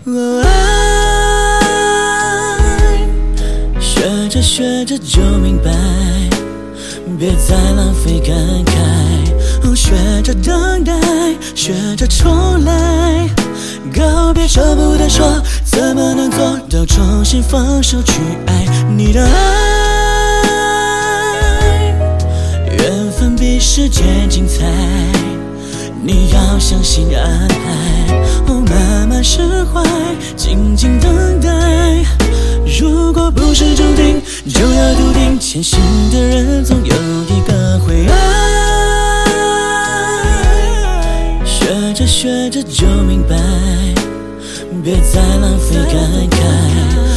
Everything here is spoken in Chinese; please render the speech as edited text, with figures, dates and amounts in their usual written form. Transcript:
爱，学着学着就明白，别再浪费感慨。学着等待，学着重来，告别舍不得说，怎么能做到重新放手去爱你的爱？缘分比时间精彩，你要相信安排，慢慢释怀，静静等待。如果不是注定，就要笃定，前行的人总有一个会爱。学着学着就明白，别再浪费感慨。